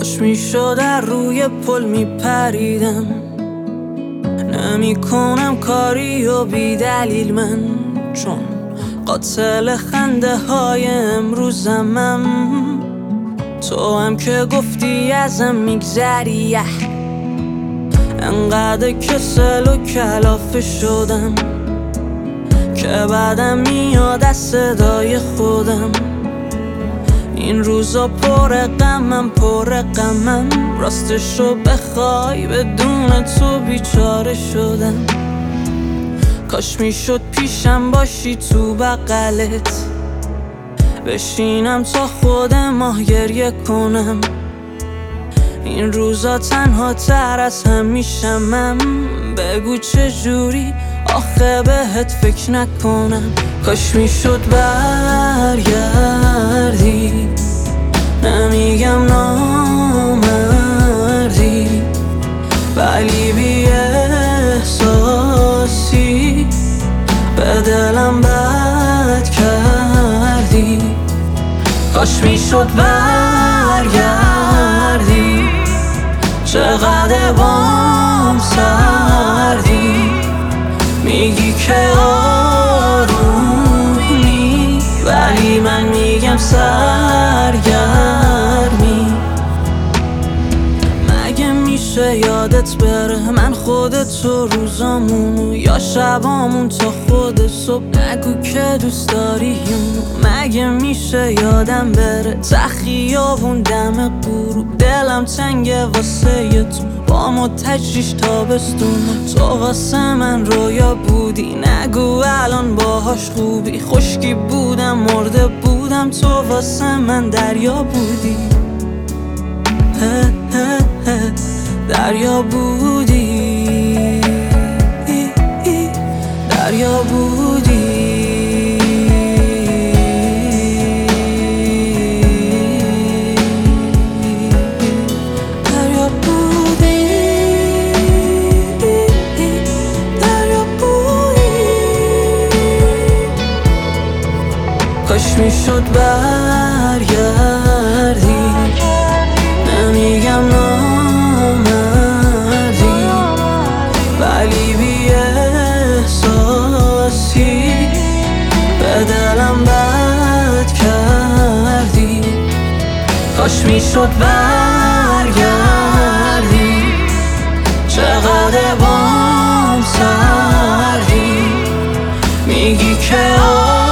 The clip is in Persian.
کاش میشد در روی پل میپریدم. نمی کنم کاری و بی دلیل من، چون قاتل خنده های امروزمم. تو هم که گفتی ازم میگذری، انقدر کسل و کلافه شدم که بعدم میاد از صدای خودم. این روزا پر غمم راستشو بخوای بدون تو بیچاره شدم. کاش میشد پیشم باشی تو بغلت، بشینم تا خود ماه گریه کنم. این روزا تنها تر از همیشمم، بگو چجوری آخه بهت فکر نکنم. کاش میشد برگردی، نمیگم نامردی، ولی بی احساسی به دلم بد کردی. کاش میشد برگردی، چقدر بام سردی، میگی که آرومی ولی من میگم سرگرمی. مگه میشه یادت بره من خودتو روزامونو یا شبامون تا خود صبح؟ نگو که دوست داری اونو. مگه میشه یادم بره تخیابون دم غروب؟ دلم تنگه واسه تو با ما تجریش تابستون. تو واسه من رویا بودی، نگو الان باهاش خوبی. خشکی بودم مرده بودم، تو واسه من دریا بودی. دریا بودی، دریا بودی. دریا بودی، دریا بودی. کاش میشد برگردی، نمیگم نامردی، ولی بی احساسی به دلم بد کردی. کاش میشد برگردی، چقدر بام سردی، میگی که